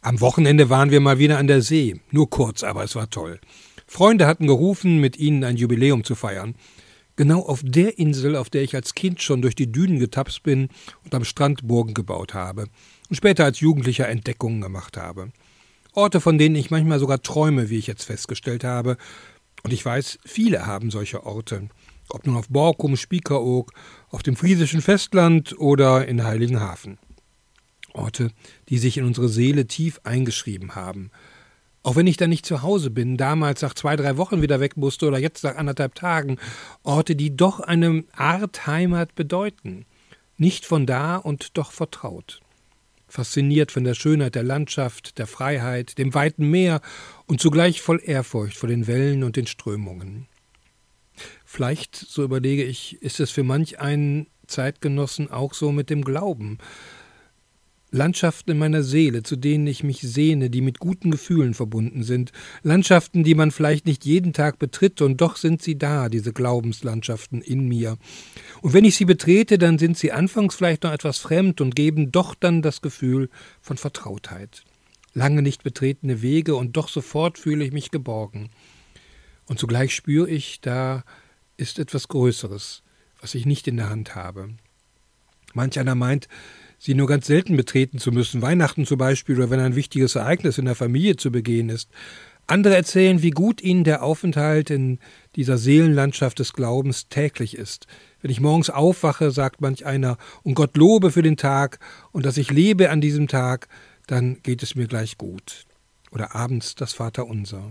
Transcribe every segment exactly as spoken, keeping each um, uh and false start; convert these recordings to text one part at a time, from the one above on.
Am Wochenende waren wir mal wieder an der See. Nur kurz, aber es war toll. Freunde hatten gerufen, mit ihnen ein Jubiläum zu feiern. Genau auf der Insel, auf der ich als Kind schon durch die Dünen getapst bin und am Strand Burgen gebaut habe und später als Jugendlicher Entdeckungen gemacht habe. Orte, von denen ich manchmal sogar träume, wie ich jetzt festgestellt habe. Und ich weiß, viele haben solche Orte. Ob nun auf Borkum, Spiekeroog, auf dem friesischen Festland oder in Heiligenhafen. Orte, die sich in unsere Seele tief eingeschrieben haben. Auch wenn ich da nicht zu Hause bin, damals nach zwei, drei Wochen wieder weg musste oder jetzt nach anderthalb Tagen. Orte, die doch eine Art Heimat bedeuten. Nicht von da und doch vertraut. Fasziniert von der Schönheit der Landschaft, der Freiheit, dem weiten Meer und zugleich voll Ehrfurcht vor den Wellen und den Strömungen. Vielleicht, so überlege ich, ist es für manch einen Zeitgenossen auch so mit dem Glauben. Landschaften in meiner Seele, zu denen ich mich sehne, die mit guten Gefühlen verbunden sind. Landschaften, die man vielleicht nicht jeden Tag betritt, und doch sind sie da, diese Glaubenslandschaften in mir. Und wenn ich sie betrete, dann sind sie anfangs vielleicht noch etwas fremd und geben doch dann das Gefühl von Vertrautheit. Lange nicht betretene Wege und doch sofort fühle ich mich geborgen. Und zugleich spüre ich, da ist etwas Größeres, was ich nicht in der Hand habe. Manch einer meint, sie nur ganz selten betreten zu müssen, Weihnachten zum Beispiel oder wenn ein wichtiges Ereignis in der Familie zu begehen ist. Andere erzählen, wie gut ihnen der Aufenthalt in dieser Seelenlandschaft des Glaubens täglich ist. Wenn ich morgens aufwache, sagt manch einer, und Gott lobe für den Tag und dass ich lebe an diesem Tag, dann geht es mir gleich gut. Oder abends das Vaterunser.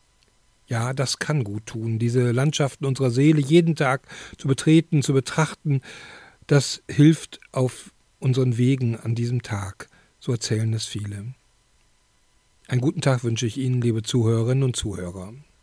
Ja, das kann gut tun, diese Landschaften unserer Seele jeden Tag zu betreten, zu betrachten. Das hilft auf unseren Wegen an diesem Tag, so erzählen es viele. Einen guten Tag wünsche ich Ihnen, liebe Zuhörerinnen und Zuhörer.